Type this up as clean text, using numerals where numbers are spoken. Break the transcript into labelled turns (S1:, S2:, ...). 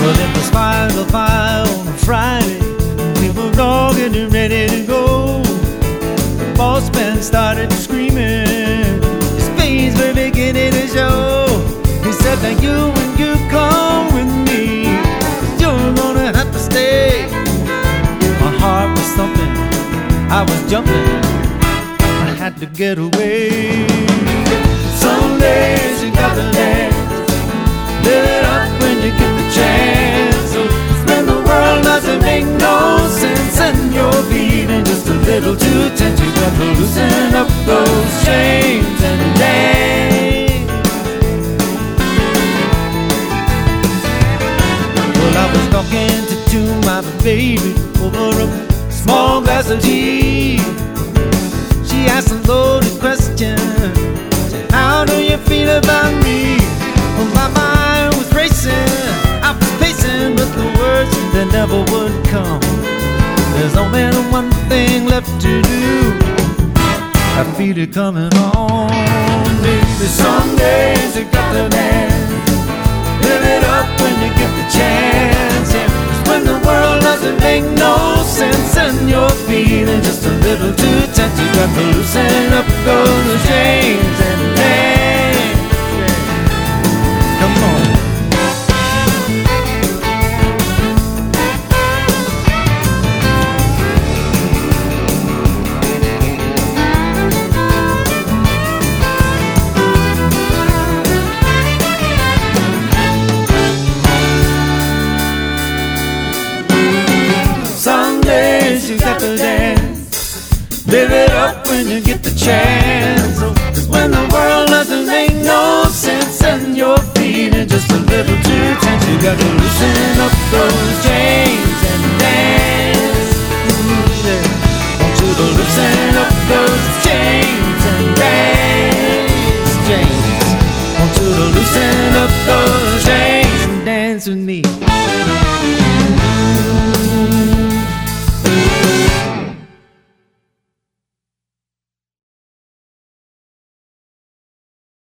S1: Well, it was 5 to 5 on a Friday. We were all getting ready to go. The boss man started screaming. His face was beginning to show. He said, now you and you come with me. You're gonna have to stay. My heart was thumping, I was jumping, I had to get away. Some days you gotta dance, live it up when you get the chance. So when the world doesn't make no sense and you're feeling just a little too tense, you got to loosen up those chains and dance. Well, I was talking to my baby over a small glass of tea. She asked a loaded question. Said, how do you feel about me? Well, my mind was racing, I was pacing, but the words that never would come. There's only one thing left to do. I feel it coming on, baby. Some days you got to dance, live it up when you get the chance. Yeah. When the world doesn't make no sense and you're feeling just a little too tense, you got to loosen up those chains and dance. Yeah. Come on. You got to dance, live it up when you get the chance. So when the world doesn't make no sense and you're feeling just a little too tense, you got to loosen up those chains and dance. Yeah. Want you to loosen up those chains and dance, James. Want you to loosen up those chains and dance with me.